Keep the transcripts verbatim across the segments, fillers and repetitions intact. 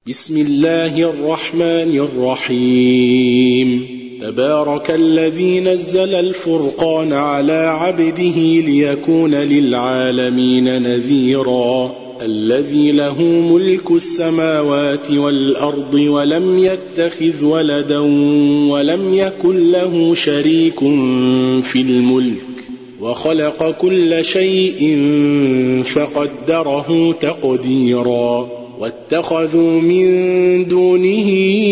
بسم الله الرحمن الرحيم تبارك الذي نزل الفرقان على عبده ليكون للعالمين نذيرا الذي له ملك السماوات والأرض ولم يتخذ ولدا ولم يكن له شريك في الملك وخلق كل شيء فقدره تقديرا واتخذوا من دونه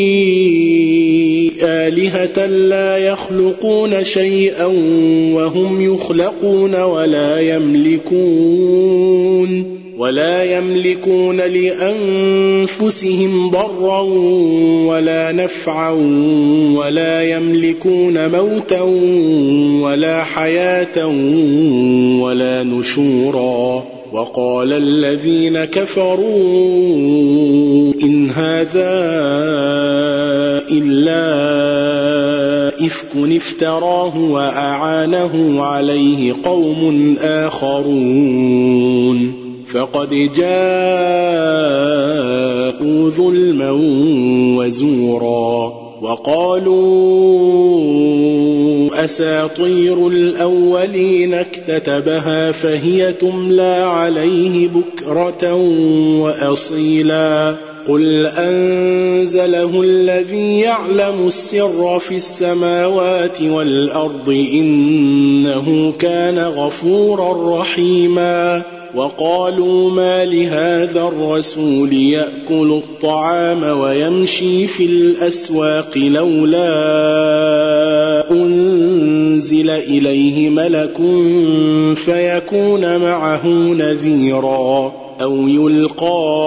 آلهة لا يخلقون شيئا وهم يخلقون ولا يملكون ولا يملكون لأنفسهم ضرا ولا نفعا ولا يملكون موتا ولا حياة ولا نشورا وقال الذين كفروا إن هذا إلا إفك افتراه وأعانه عليه قوم آخرون فقد جاءوا ظلما وزورا وقالوا أساطير الأولين اكتتبها فهي تملى عليه بكرة وأصيلا قل أنزله الذي يعلم السر في السماوات والأرض إنه كان غفورا رحيما وقالوا ما لهذا الرسول يأكل الطعام ويمشي في الأسواق لولا أنزل إليه ملك فيكون معه نذيرا أو يلقى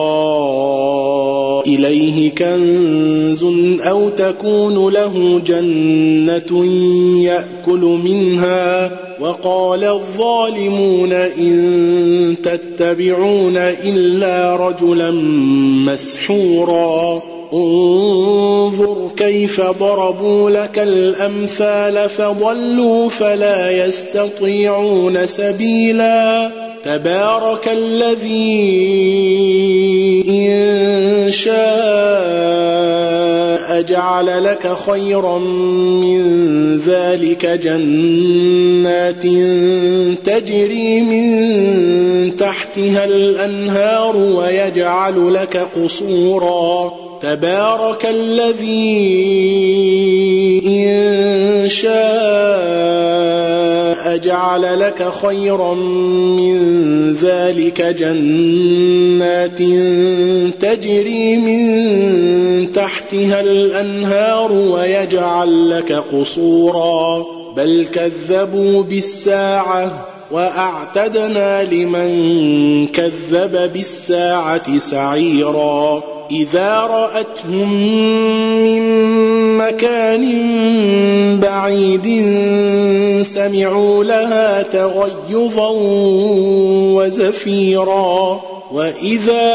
إليه كنز أو تكون له جنة يأكل منها وقال الظالمون إن تتبعون إلا رجلا مسحورا انظر كيف ضربوا لك الأمثال فضلوا فلا يستطيعون سبيلا تبارك الذي إن شاء جعل لك خيرا من ذلك جنات تجري من تحتها الأنهار ويجعل لك قصورا تبارك الذي إن شاء جعل لك خيرا من ذلك جنات تجري من تحتها الأنهار ويجعل لك قصورا بل كذبوا بالساعة وأعتدنا لمن كذب بالساعة سعيرا إذا رأتهم من مكان بعيد سمعوا لها تغيظا وزفيرا وإذا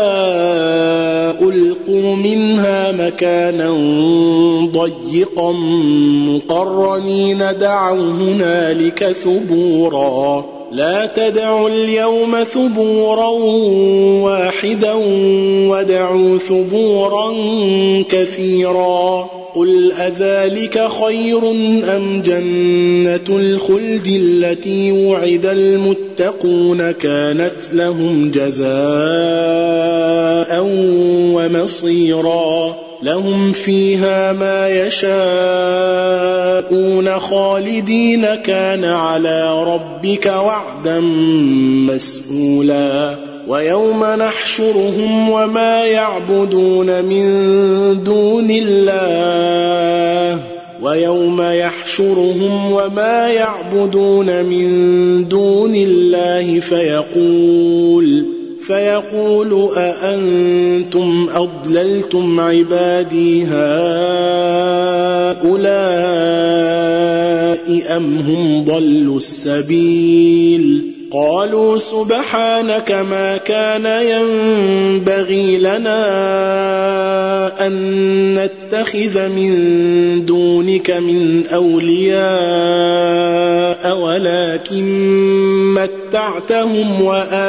ألقوا منها مكانا ضيقا مقرنين دعوا هنالك ثبورا لا تدعوا اليوم ثبورا واحدا ودعوا ثبورا كثيرا قل أذلك خير أم جنة الخلد التي وعد المتقون كانت لهم جزاء ومصيرا لهم فيها ما يشاءون خالدين كان على ربك وعدا مسئولا ويوم نحشرهم وما يعبدون من دون الله ويوم يحشرهم وما يعبدون من دون الله فيقول فيقول أأنتم أضللتم عبادي هؤلاء أم هم ضلوا السبيل قالوا سبحانك ما كان ينبغي لنا أن نتخذ من دونك من أولياء ولكن متعتهم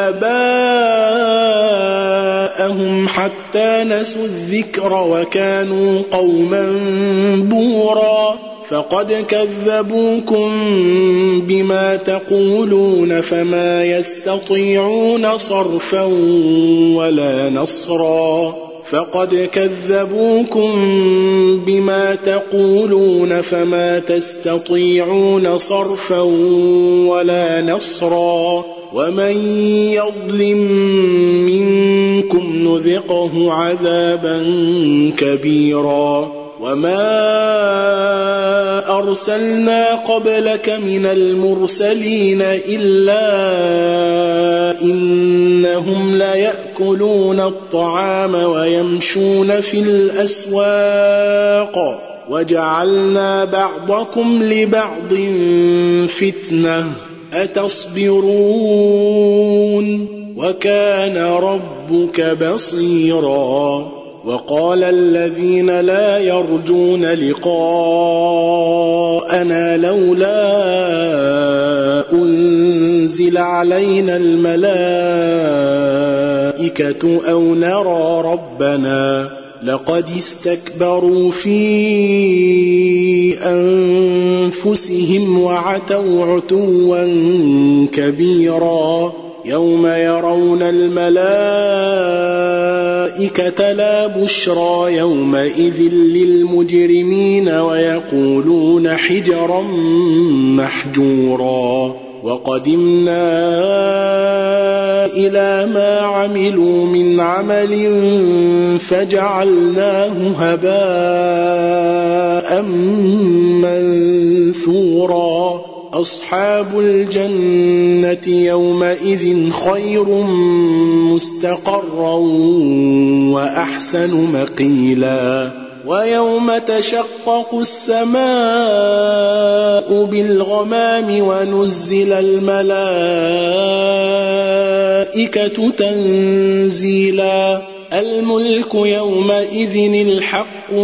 وآباءهم حتى نسوا الذكر وكانوا قوما بورا فقد كذبوكم بما تقولون فما يستطيعون صرفا ولا نصرا فقد كذبوكم بما تقولون فما تستطيعون صرفا ولا نصرا ومن يظلم منكم نذقه عذابا كبيرا وما أرسلنا قبلك من المرسلين إلا إنهم ليأكلون الطعام ويمشون في الأسواق وجعلنا بعضكم لبعض فتنة أتصبرون وكان ربك بصيرا وقال الذين لا يرجون لقاءنا لولا أنزل علينا الملائكة أو نرى ربنا لقد استكبروا في أنفسهم وعتوا عتوا كبيرا يوم يرون الملائكة لا بشرى يومئذ للمجرمين ويقولون حجرا محجورا وقدمنا إلى ما عملوا من عمل فجعلناه هباء منثورا أصحاب الجنة يومئذ خير مستقرا وأحسن مقيلا ويوم تشقق السماء بالغمام ونزل الملائكة تنزيلا الملك يومئذ الحق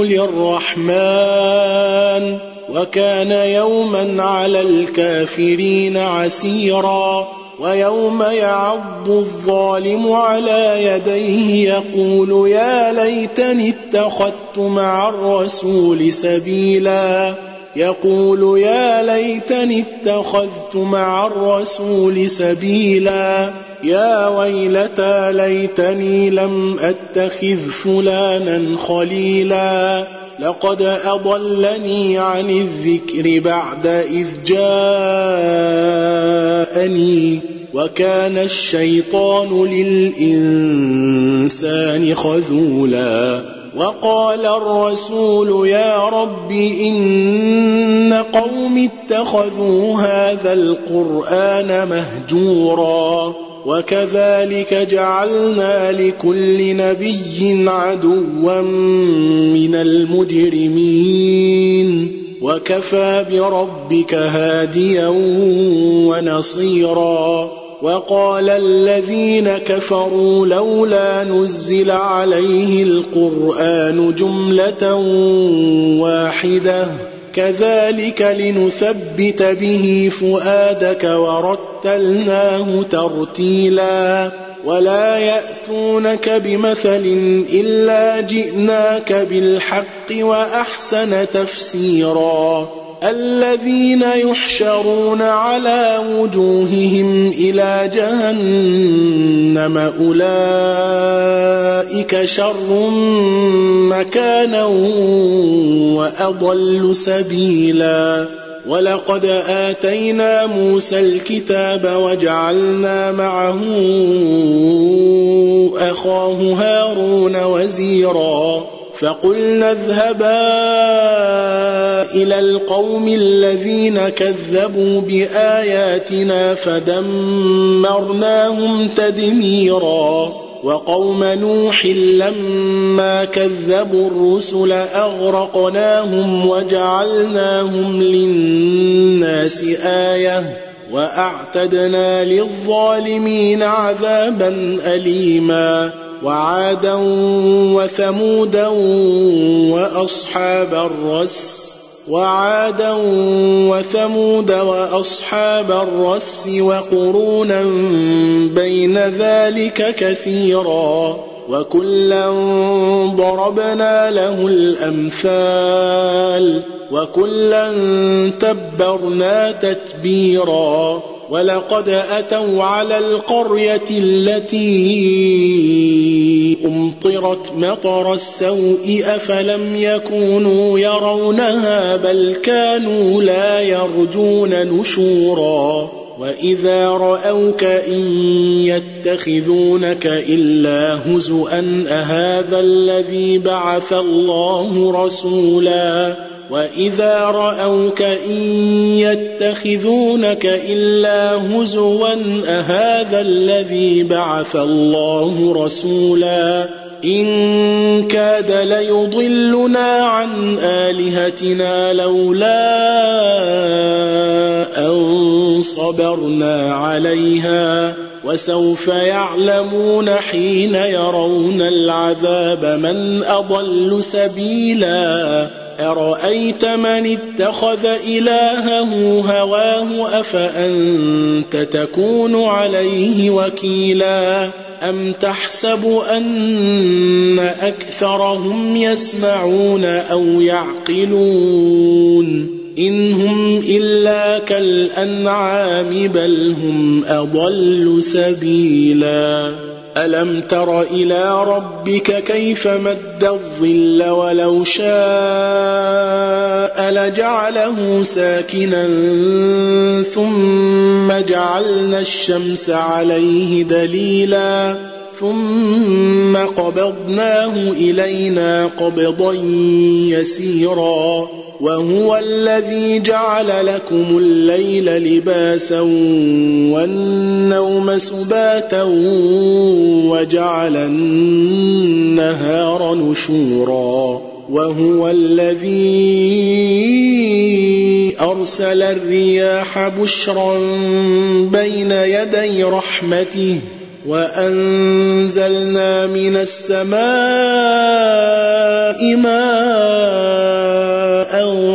للرحمن وكان يوما على الكافرين عسيرا ويوم يعض الظالم على يديه يقول يا ليتني اتخذت مع الرسول سبيلا يقول يا ليتني اتخذت مع الرسول سبيلا يا ويلتى ليتني لم أتخذ فلانا خليلا لقد أضلني عن الذكر بعد إذ جاءني وكان الشيطان للإنسان خذولا وقال الرسول يا رب إن قوم اتخذوا هذا القرآن مهجورا وكذلك جعلنا لكل نبي عدوا من المجرمين وكفى بربك هاديا ونصيرا وقال الذين كفروا لولا نزل عليه القرآن جملة واحدة كذلك لنثبت به فؤادك ورتلناه ترتيلا ولا يأتونك بمثل إلا جئناك بالحق وأحسن تفسيرا الذين يحشرون على وجوههم إلى جهنم أولئك شر مكانا وأضل سبيلا ولقد آتينا موسى الكتاب وجعلنا معه أخاه هارون وزيرا فقلنا اذهبا إلى القوم الذين كذبوا بآياتنا فدمرناهم تدميرا وقوم نوح لما كذبوا الرسل أغرقناهم وجعلناهم للناس آية وأعتدنا للظالمين عذابا أليما وعادا وثمودا وأصحاب الرس وعادا وثمود وأصحاب الرس وقرونا بين ذلك كثيرا وكلا ضربنا له الأمثال وكلا تبرنا تتبيرا ولقد أتوا على القرية التي أمطرت مطر السوء أفلم يكونوا يرونها بل كانوا لا يرجون نشورا وإذا رأوك إن يتخذونك إلا هزؤا أهذا الذي بعث الله رسولا وإذا رأوك إن يتخذونك إلا هزوا أهذا الذي بعث الله رسولا إن كاد ليضلنا عن آلهتنا لولا أن صبرنا عليها وسوف يعلمون حين يرون العذاب من أضل سبيلا أرأيت من اتخذ إلهه هواه أفأنت تكون عليه وكيلا أم تحسب أن أكثرهم يسمعون أو يعقلون إن هم إلا كالأنعام بل هم أضل سبيلا ألم تر إلى ربك كيف مد الظل ولو شاء لجعله ساكنا ثم جعلنا الشمس عليه دليلا ثم قبضناه إلينا قبضا يسيرا وهو الذي جعل لكم الليل لباسا والنوم سباتا وجعل النهار نشورا وهو الذي أرسل الرياح بشرا بين يدي رحمته وأنزلنا من السماء ماء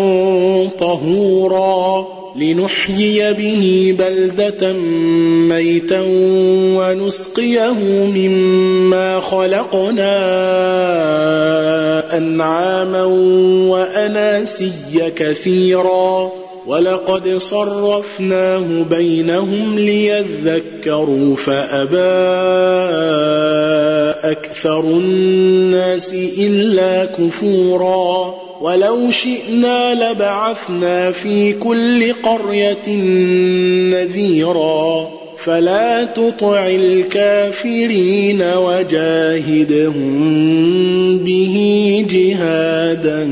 طهورا لنحيي به بلدة ميتا ونسقيه مما خلقنا أنعاما وأناسيا كثيرا ولقد صرفناه بينهم ليذكروا فأبى أكثر الناس إلا كفورا ولو شئنا لبعثنا في كل قرية نذيرا فلا تطع الكافرين وجاهدهم به جهادا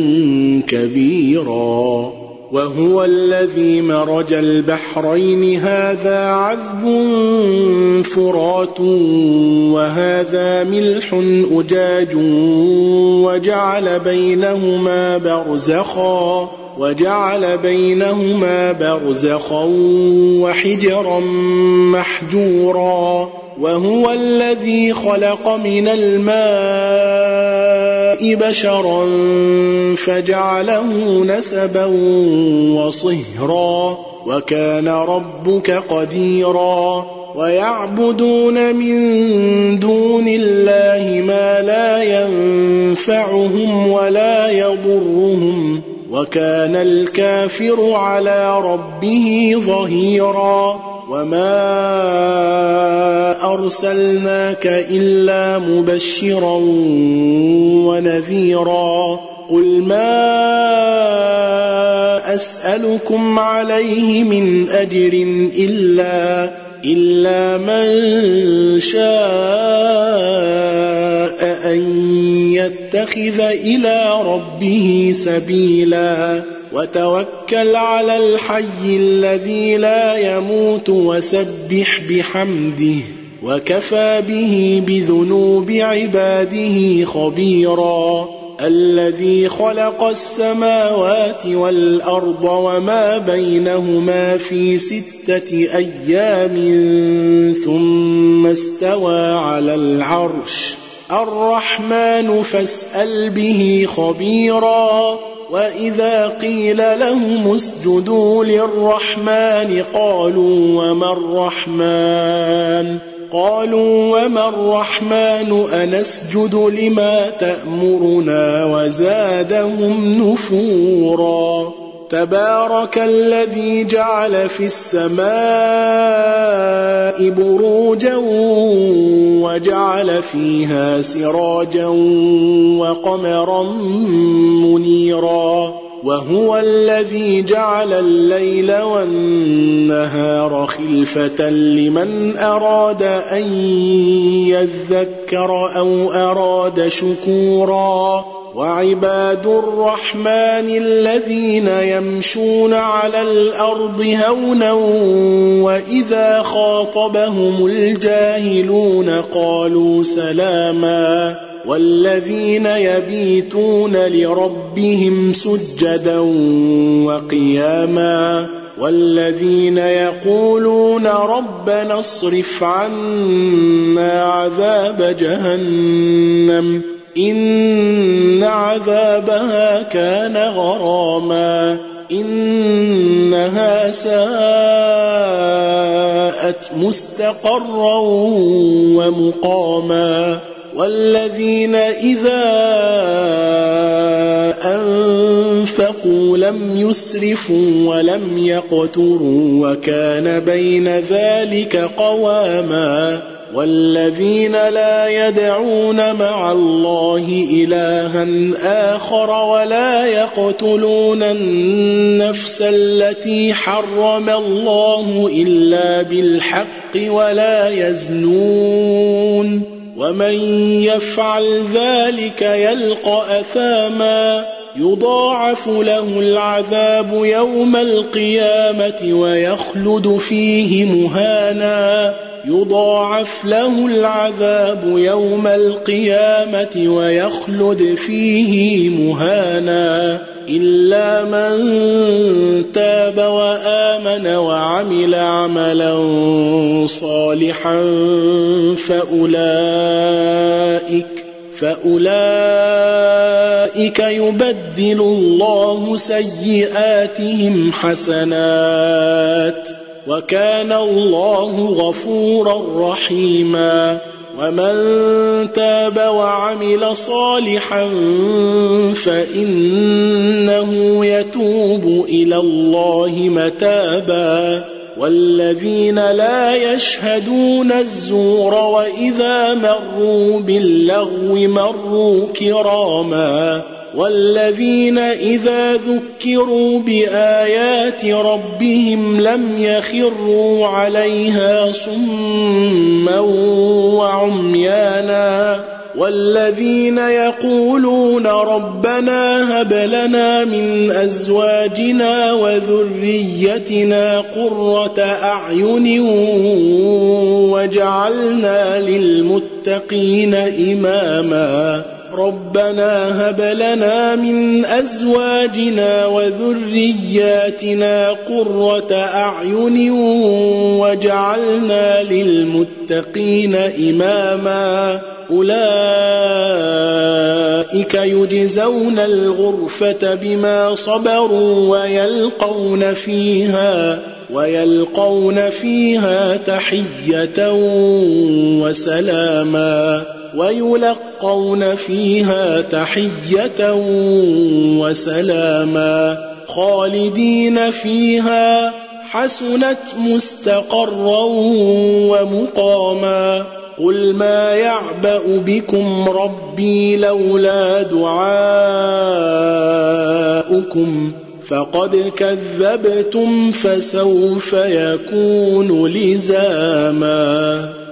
كبيرا وهو الذي مرج البحرين هذا عذب فرات وهذا ملح أجاج وجعل بينهما برزخا وجعل بينهما برزخا وحجرا محجورا وهو الذي خلق من الماء بشرا فجعله نسبا وصهرا وكان ربك قديرا ويعبدون من دون الله ما لا ينفعهم ولا يضرهم وكان الكافر على ربه ظهيرا وما أرسلناك إلا مبشرا ونذيرا قل ما أسألكم عليه من أجر إلا إلا من شاء أن يتخذ إلى ربه سبيلا وتوكل على الحي الذي لا يموت وسبح بحمده وكفى به بذنوب عباده خبيرا الذي خلق السماوات والأرض وما بينهما في ستة أيام ثم استوى على العرش الرحمن فاسأل به خبيرا وإذا قيل لهم اسجدوا للرحمن قالوا وما الرحمن قالوا وما الرحمن أنسجد لما تأمرنا وزادهم نفورا تبارك الذي جعل في السماء بروجا وجعل فيها سراجا وقمرا منيرا وهو الذي جعل الليل والنهار خلفة لمن أراد أن يذكر أو أراد شكورا وعباد الرحمن الذين يمشون على الأرض هونا وإذا خاطبهم الجاهلون قالوا سلاما والذين يبيتون لربهم سجدا وقياما والذين يقولون ربنا اصرف عنا عذاب جهنم إن عذابها كان غراما إنها ساءت مستقرا ومقاما والذين إذا أنفقوا لم يسرفوا ولم يقتروا وكان بين ذلك قواما والذين لا يدعون مع الله إلها آخر ولا يقتلون النفس التي حرم الله إلا بالحق ولا يزنون ومن يفعل ذلك يلقى أثاما يضاعف له العذاب يوم القيامة ويخلد فيه مهانا يضاعف له العذاب يوم القيامة ويخلد فيه مهانا إلا من تاب وآمن وعمل عملا صالحا فأولئك فأولئك يبدل الله سيئاتهم حسنات وكان الله غفورا رحيما ومن تاب وعمل صالحا فإنه يتوب إلى الله متابا والذين لا يشهدون الزور وإذا مروا باللغو مروا كراما والذين إذا ذكروا بآيات ربهم لم يخروا عليها صما وعميانا والذين يقولون ربنا هب لنا من أزواجنا وذريتنا قرة أعين واجعلنا للمتقين إماما ربنا هب لنا من أزواجنا وذرياتنا قرة أعين واجعلنا للمتقين إماما أولئك يجزون الغرفة بما صبروا ويلقون فيها ويلقون فيها تحية وسلاما ويلقون فيها تحية وسلاما خالدين فيها حسنت مستقرا ومقاما قل ما يعبأ بكم ربي لولا دعاؤكم فقد كذبتم فسوف يكون لزاما.